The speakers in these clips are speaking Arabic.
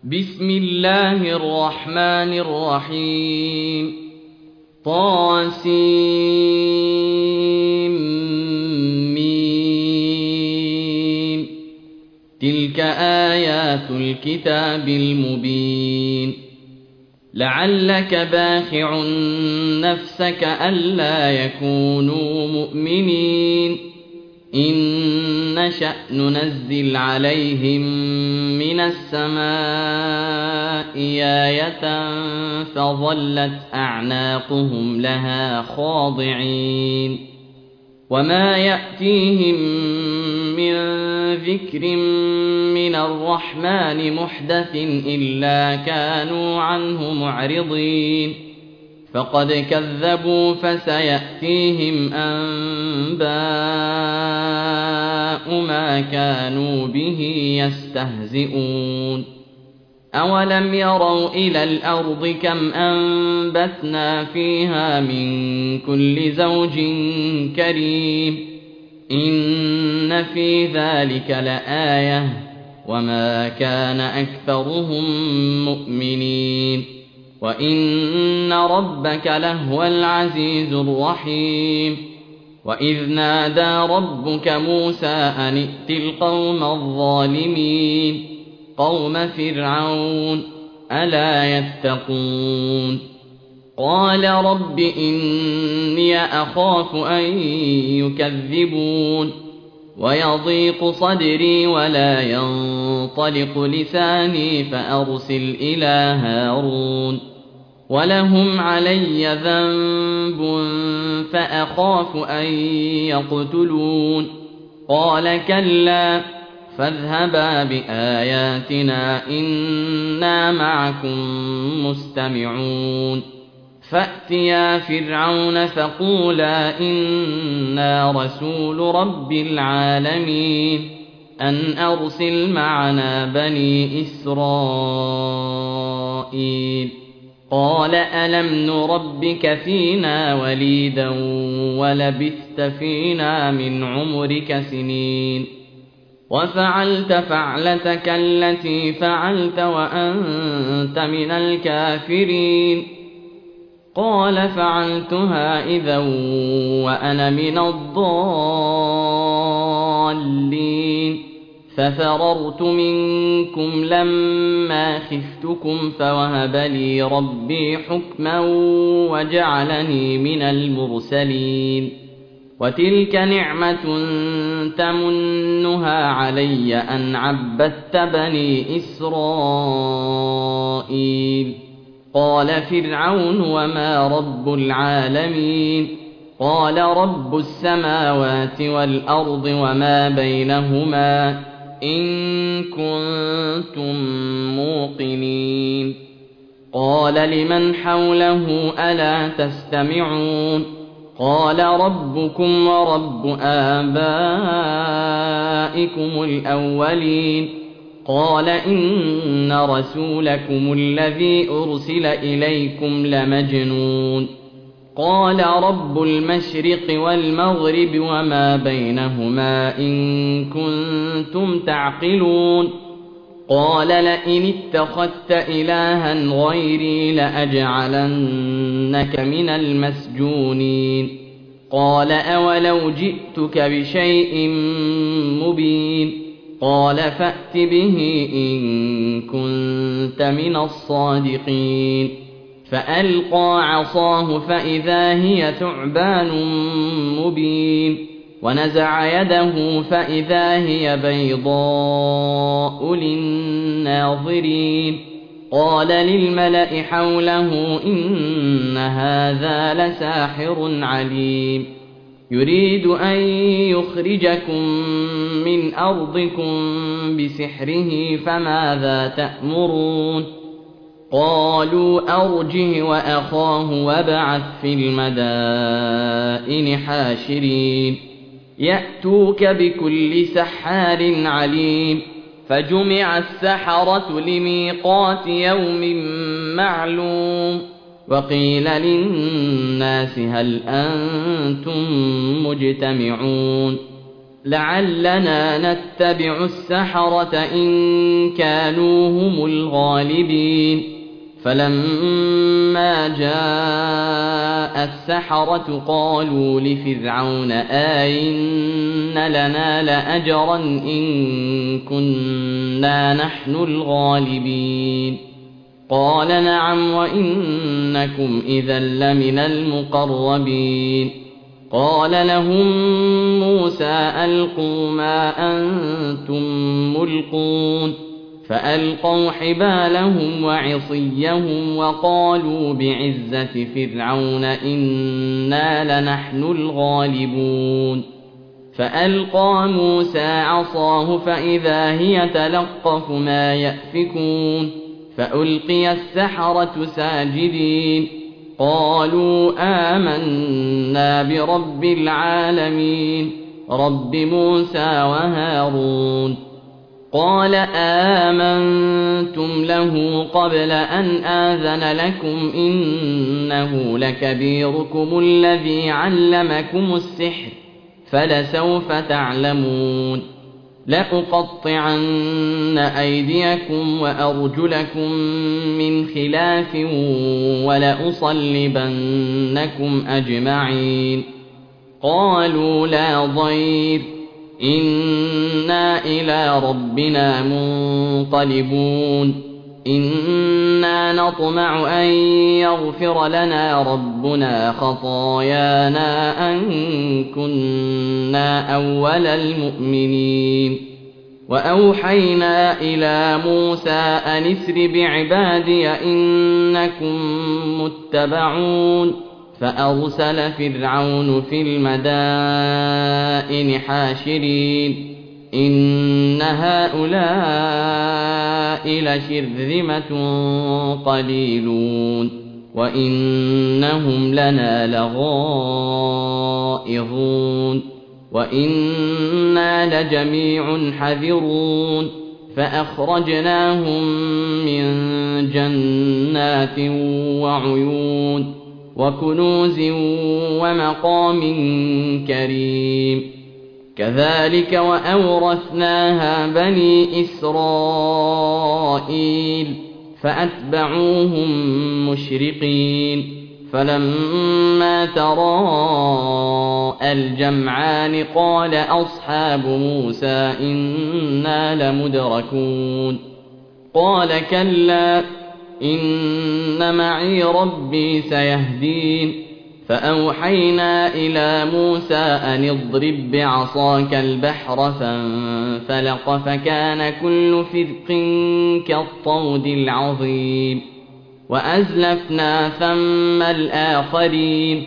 بسم الله الرحمن الرحيم طاسيم تلك آيات الكتاب المبين لعلك باخع نفسك ألا يكونوا مؤمنين إن نشأ ننزل عليهم من السماء آية فظلت أعناقهم لها خاضعين وما يأتيهم من ذكر من الرحمن محدث إلا كانوا عنه معرضين فقد كذبوا فسيأتيهم أنباء ما كانوا به يستهزئون أولم يروا إلى الأرض كم أنبتنا فيها من كل زوج كريم إن في ذلك لآية وما كان أكثرهم مؤمنين وإن ربك لهو العزيز الرحيم وإذ نادى ربك موسى أن ائت القوم الظالمين قوم فرعون ألا يتقون قال رب إني أخاف أن يكذبون ويضيق صدري ولا ينطلق لساني فأرسل إلى هارون ولهم علي ذنب فأخاف أن يقتلون قال كلا فاذهبا بآياتنا إنا معكم مستمعون فأتيا فرعون فقولا إنا رسول رب العالمين أن أرسل معنا بني إسرائيل قال ألم نربك فينا وليدا ولبثت فينا من عمرك سنين وفعلت فعلتك التي فعلت وأنت من الكافرين قال فعلتها إذا وأنا من الضالين ففررت منكم لما خفتكم فوهب لي ربي حكما وجعلني من المرسلين وتلك نعمة تمنها علي أن عبدت بني إسرائيل قال فرعون وما رب العالمين قال رب السماوات والأرض وما بينهما إن كنتم موقنين قال لمن حوله ألا تستمعون قال ربكم ورب آبائكم الأولين قال إن رسولكم الذي أرسل إليكم لمجنون قال رب المشرق والمغرب وما بينهما إن كنتم تعقلون قال لئن اتخذت إلها غيري لأجعلنك من المسجونين قال أولو جئتك بشيء مبين قال فأت به إن كنت من الصادقين فألقى عصاه فإذا هي ثعبان مبين ونزع يده فإذا هي بيضاء للناظرين قال للملأ حوله إن هذا لساحر عليم يريد أن يخرجكم من أرضكم بسحره فماذا تأمرون قالوا أرجه وأخاه وابعث في المدائن حاشرين يأتوك بكل سحار عليم فجمع السحرة لميقات يوم معلوم وقيل للناس هل أنتم مجتمعون لعلنا نتبع السحرة إن كانوا هم الغالبين فلما جاء السحرة قالوا لفرعون أئن لنا لأجرا إن كنا نحن الغالبين قال نعم وإنكم إذا لمن المقربين قال لهم موسى ألقوا ما أنتم ملقون فألقوا حبالهم وعصيهم وقالوا بعزة فرعون إنا لنحن الغالبون فألقى موسى عصاه فإذا هي تلقف ما يأفكون فألقي السحرة ساجدين قالوا آمنا برب العالمين رب موسى وهارون قال آمنتم له قبل أن آذن لكم إنه لكبيركم الذي علمكم السحر فلسوف تعلمون لأقطعن أيديكم وأرجلكم من خلاف ولأصلبنكم أجمعين قالوا لا ضير إنا إلى ربنا منقلبون إنا نطمع أن يغفر لنا ربنا خطايانا أن كنا أول المؤمنين وأوحينا إلى موسى أن اسر بعبادي إنكم متبعون فأرسل فرعون في المدائن حاشرين إن هؤلاء لشرذمة قليلون وإنهم لنا لغائظون وإنا لجميع حذرون فأخرجناهم من جنات وعيون وكنوز ومقام كريم كذلك وأورثناها بني إسرائيل فأتبعوهم مشرقين فلما تراءى الجمعان قال أصحاب موسى إنا لمدركون قال كلا إن معي ربي سيهدين فأوحينا إلى موسى أن اضرب بعصاك البحر فانفلق فكان كل فرق كالطود العظيم وأزلفنا ثم الآخرين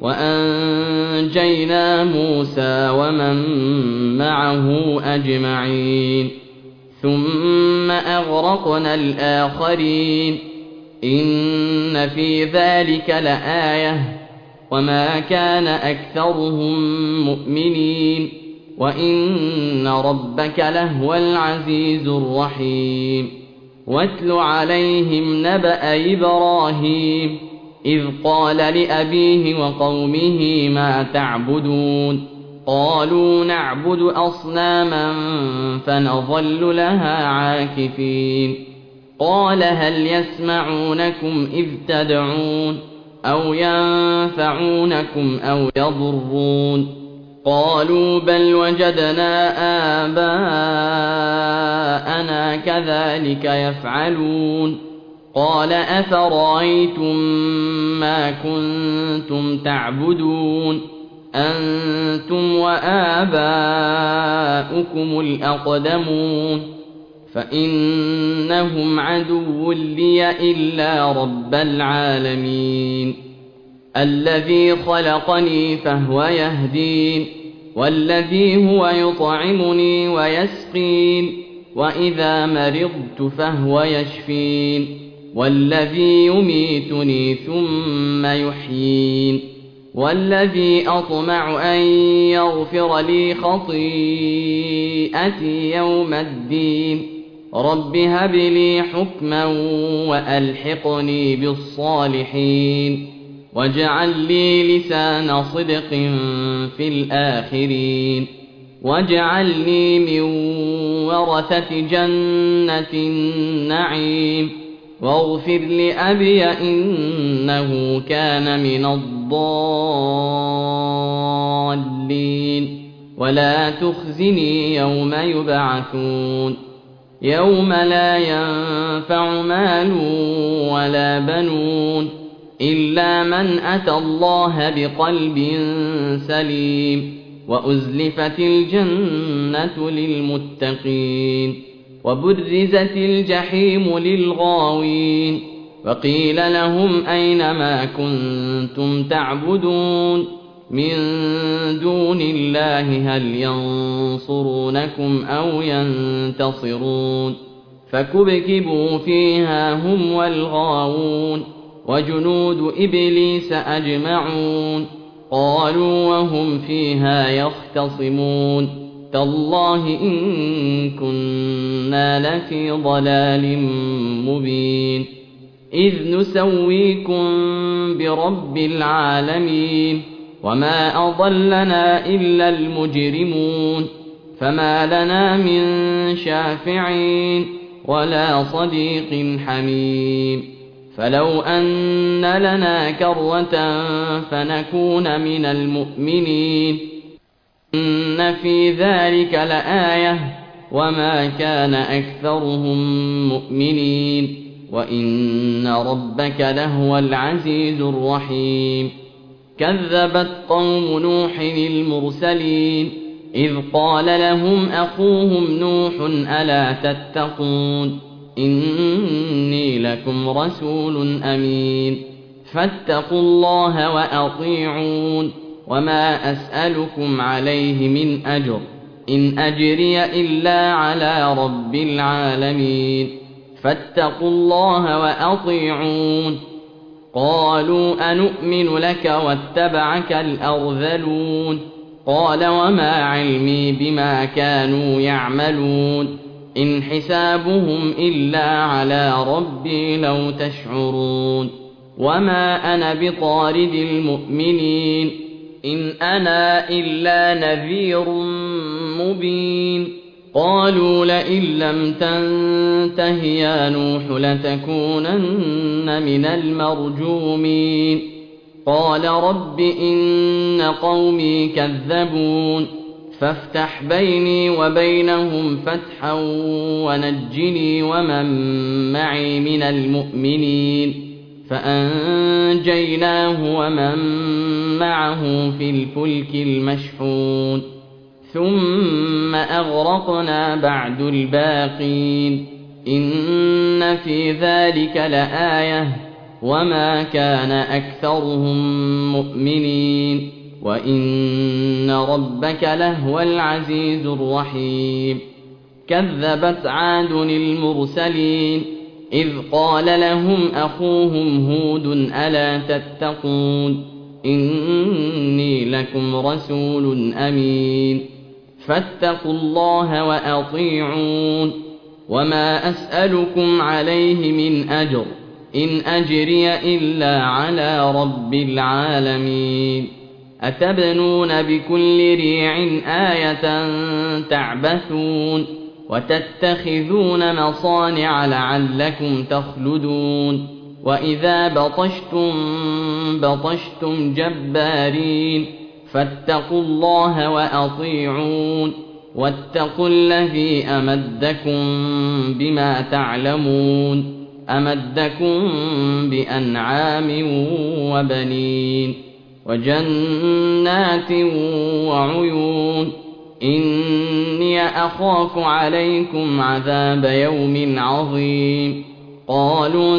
وأنجينا موسى ومن معه أجمعين ثم أغرقنا الآخرين إن في ذلك لآية وما كان أكثرهم مؤمنين وإن ربك لهو العزيز الرحيم واتل عليهم نبأ إبراهيم إذ قال لأبيه وقومه ما تعبدون قالوا نعبد أصناما فنظل لها عاكفين قال هل يسمعونكم إذ تدعون أو ينفعونكم أو يضرون قالوا بل وجدنا آباءنا كذلك يفعلون قال أفرأيتم ما كنتم تعبدون أنتم وآباؤكم الأقدمون فإنهم عدو لي إلا رب العالمين الذي خلقني فهو يهدين والذي هو يطعمني ويسقين وإذا مرضت فهو يشفين والذي يميتني ثم يحيين والذي أطمع أن يغفر لي خطيئتي يوم الدين رب هب لي حكما وألحقني بالصالحين واجعل لي لسان صدق في الآخرين واجعلني من ورثة جنة النعيم واغفر لأبي إنه كان من الضالين ولا تخزني يوم يبعثون يوم لا ينفع مال ولا بنون إلا من أتى الله بقلب سليم وأزلفت الجنة للمتقين وبرزت الجحيم للغاوين وقيل لهم أين ما كنتم تعبدون من دون الله هل ينصرونكم أو ينتصرون فكبكبوا فيها هم والغاوون وجنود إبليس أجمعون قالوا وهم فيها يختصمون تالله إن كنا لفي ضلال مبين إذ نسويكم برب العالمين وما أضلنا إلا المجرمون فما لنا من شافعين ولا صديق حميم فلو أن لنا كرة فنكون من المؤمنين إن في ذلك لآية وما كان أكثرهم مؤمنين وإن ربك لهو العزيز الرحيم كذبت قوم نوح المرسلين إذ قال لهم أخوهم نوح ألا تتقون إني لكم رسول أمين فاتقوا الله وأطيعون وما أسألكم عليه من أجر إن أجري إلا على رب العالمين فاتقوا الله وأطيعون قالوا أنؤمن لك واتبعك الأرذلون قال وما علمي بما كانوا يعملون إن حسابهم إلا على ربي لو تشعرون وما أنا بطارد المؤمنين إن أنا إلا نذير مبين قالوا لئن لم تنته يا نوح لتكونن من المرجومين قال رب إن قومي كذبون فافتح بيني وبينهم فتحا ونجني ومن معي من المؤمنين فأنجيناه ومن معه في الفلك المشحون ثم أغرقنا بعد الباقين إن في ذلك لآية وما كان أكثرهم مؤمنين وإن ربك لهو العزيز الرحيم كذبت عاد المرسلين إذ قال لهم أخوهم هود ألا تتقون إني لكم رسول أمين فاتقوا الله وأطيعون وما أسألكم عليه من أجر إن أجري إلا على رب العالمين أتبنون بكل ريع آية تعبثون وتتخذون مصانع لعلكم تخلدون وإذا بطشتم جبارين فاتقوا الله وأطيعون واتقوا الذي أمدكم بما تعلمون أمدكم بأنعام وبنين وجنات وعيون إني أخاف عليكم عذاب يوم عظيم قالوا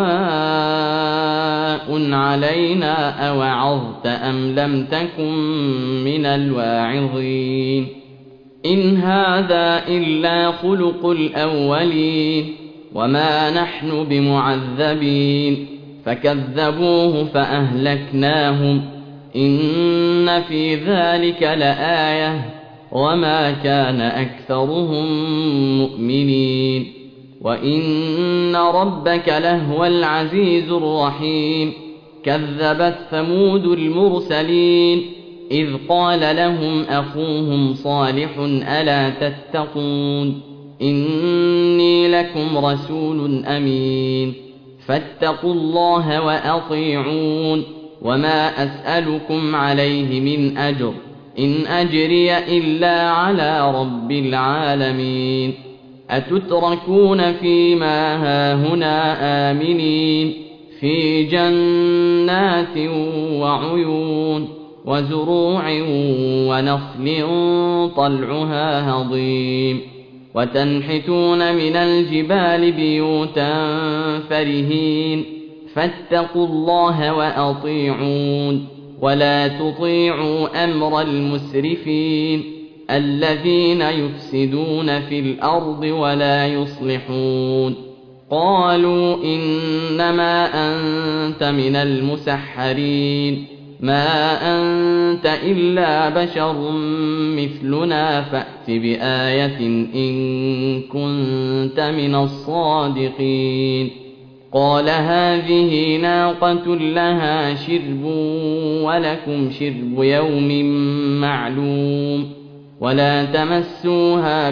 سواء علينا أوعظت أم لم تكن من الواعظين إن هذا إلا خلق الأولين وما نحن بمعذبين فكذبوه فأهلكناهم إن في ذلك لآية وما كان أكثرهم مؤمنين وإن ربك لهو العزيز الرحيم كذبت ثمود المرسلين إذ قال لهم أخوهم صالح ألا تتقون إني لكم رسول أمين فاتقوا الله وأطيعون وما أسألكم عليه من أجر إن أجري إلا على رب العالمين أتتركون فيما هاهنا آمنين في جنات وعيون وزروع ونخل طلعها هضيم وتنحتون من الجبال بيوتا فرهين فاتقوا الله وأطيعون ولا تطيعوا أمر المسرفين الذين يفسدون في الأرض ولا يصلحون قالوا إنما أنت من المسحرين ما أنت إلا بشر مثلنا فأت بآية إن كنت من الصادقين قال هذه ناقة لها شرب ولكم شرب يوم معلوم ولا تمسوها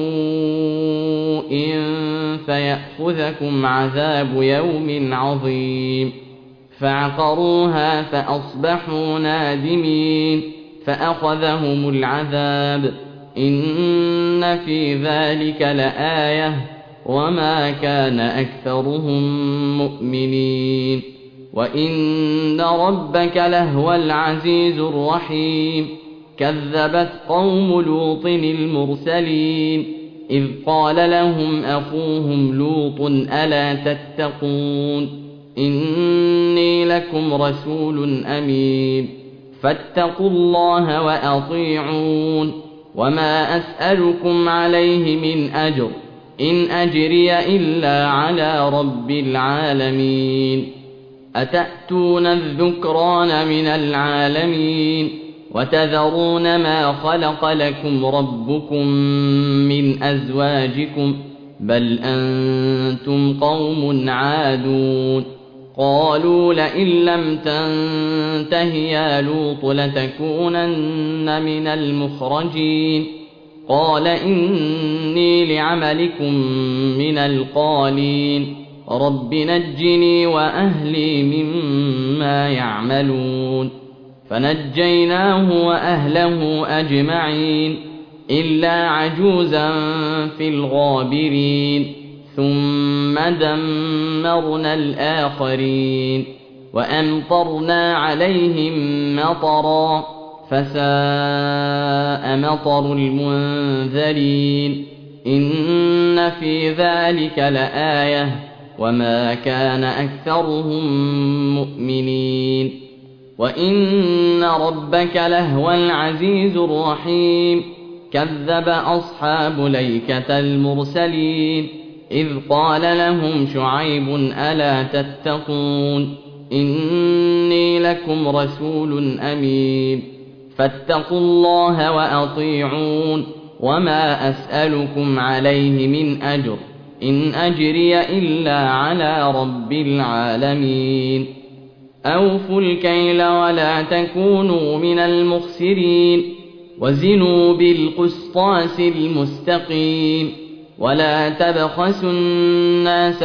بسوء فيأخذكم عذاب يوم عظيم فعقروها فأصبحوا نادمين فأخذهم العذاب إن في ذلك لآية وما كان أكثرهم مؤمنين وإن ربك لهو العزيز الرحيم كذبت قوم لوط المرسلين إذ قال لهم أخوهم لوط ألا تتقون إني لكم رسول أمين فاتقوا الله وأطيعون وما أسألكم عليه من أجر إن أجري إلا على رب العالمين أتأتون الذكران من العالمين وتذرون ما خلق لكم ربكم من أزواجكم بل أنتم قوم عادون قالوا لئن لم تنته يا لوط لتكونن من المخرجين قال إني لعملكم من القالين رب نجني وأهلي مما يعملون فنجيناه وأهله أجمعين إلا عجوزا في الغابرين ثم دمرنا الآخرين وأمطرنا عليهم مطرا فساء مطر المنذرين إن في ذلك لآية وما كان أكثرهم مؤمنين وإن ربك لهو العزيز الرحيم كذب أصحاب ليكة المرسلين إذ قال لهم شعيب ألا تتقون إني لكم رسول أمين فاتقوا الله وأطيعون وما أسألكم عليه من أجر إن أجري إلا على رب العالمين أوفوا الكيل ولا تكونوا من المخسرين وزنوا بالقسطاس المستقيم ولا تبخسوا الناس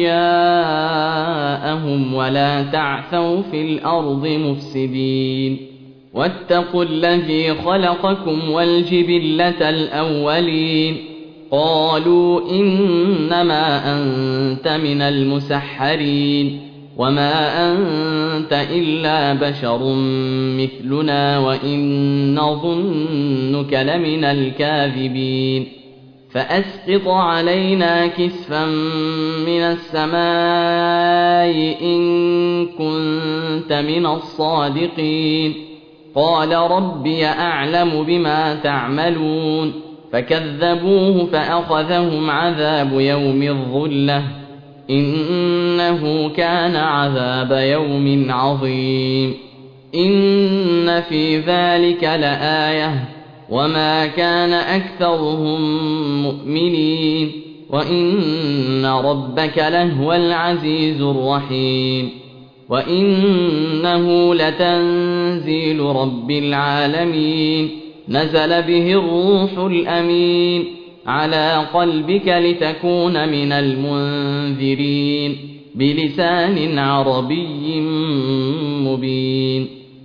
أشياءهم ولا تعثوا في الأرض مفسدين واتقوا الذي خلقكم والجبلة الأولين قالوا إنما أنت من المسحرين وما أنت إلا بشر مثلنا وإن نظنك لمن الكاذبين فأسقط علينا كسفا من السماء إن كنت من الصادقين قال ربي أعلم بما تعملون فكذبوه فأخذهم عذاب يوم الظلة إنه كان عذاب يوم عظيم إن في ذلك لآية وما كان أكثرهم مؤمنين وإن ربك لهو العزيز الرحيم وإنه لتنزيل رب العالمين نزل به الروح الأمين على قلبك لتكون من المنذرين بلسان عربي مبين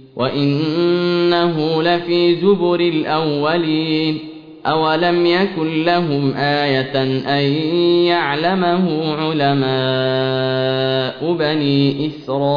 وإنه لفي زبر الأولين أولم يكن لهم آية أن يعلمه علماء بني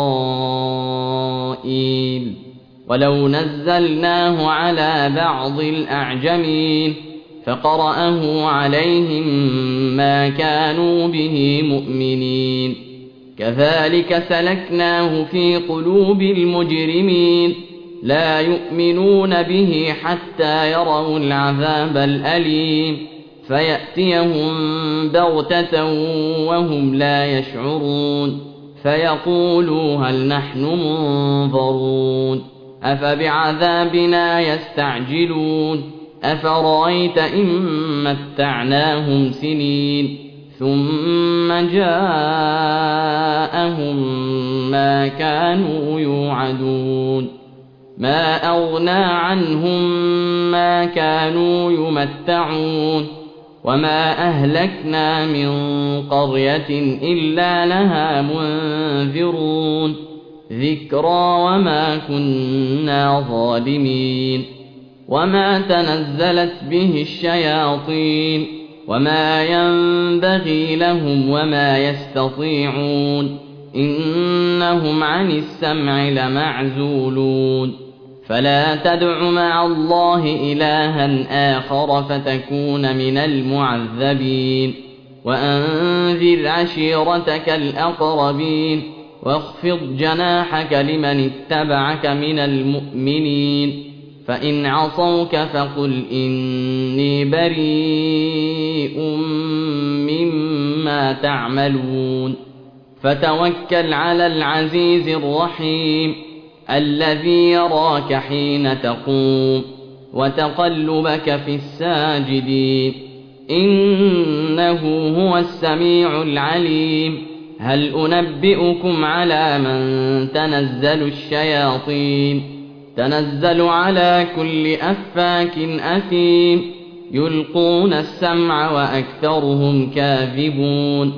إسرائيل ولو نزلناه على بعض الأعجمين فقرأه عليهم ما كانوا به مؤمنين كذلك سلكناه في قلوب المجرمين لا يؤمنون به حتى يروا العذاب الأليم فيأتيهم بغتة وهم لا يشعرون فيقولوا هل نحن منظرون أفبعذابنا يستعجلون أفرأيت إن متعناهم سنين ثم جاءهم ما كانوا يوعدون ما أغنى عنهم ما كانوا يمتعون وما أهلكنا من قرية إلا لها منذرون ذكرى وما كنا ظالمين وما تنزلت به الشياطين وما ينبغي لهم وما يستطيعون إنهم عن السمع لمعزولون فلا تدع مع الله إلها آخر فتكون من المعذبين وأنذر عشيرتك الأقربين واخفض جناحك لمن اتبعك من المؤمنين فإن عصوك فقل إني بريء مما تعملون فتوكل على العزيز الرحيم الذي يراك حين تقوم وتقلبك في الساجدين إنه هو السميع العليم هل أنبئكم على من تنزل الشياطين تنزل على كل أفاك أثيم يلقون السمع وأكثرهم كاذبون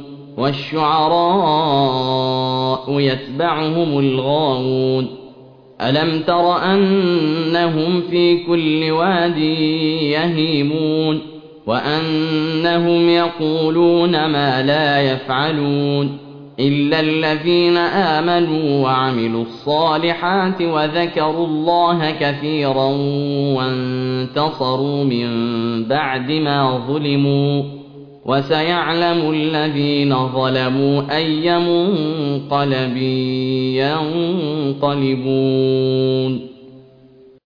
والشعراء يتبعهم الغاوون ألم تر أنهم في كل واد يهيمون وأنهم يقولون ما لا يفعلون إلا الذين آمنوا وعملوا الصالحات وذكروا الله كثيرا وانتصروا من بعد ما ظلموا وسيعلم الذين ظلموا أي منقلب ينقلبون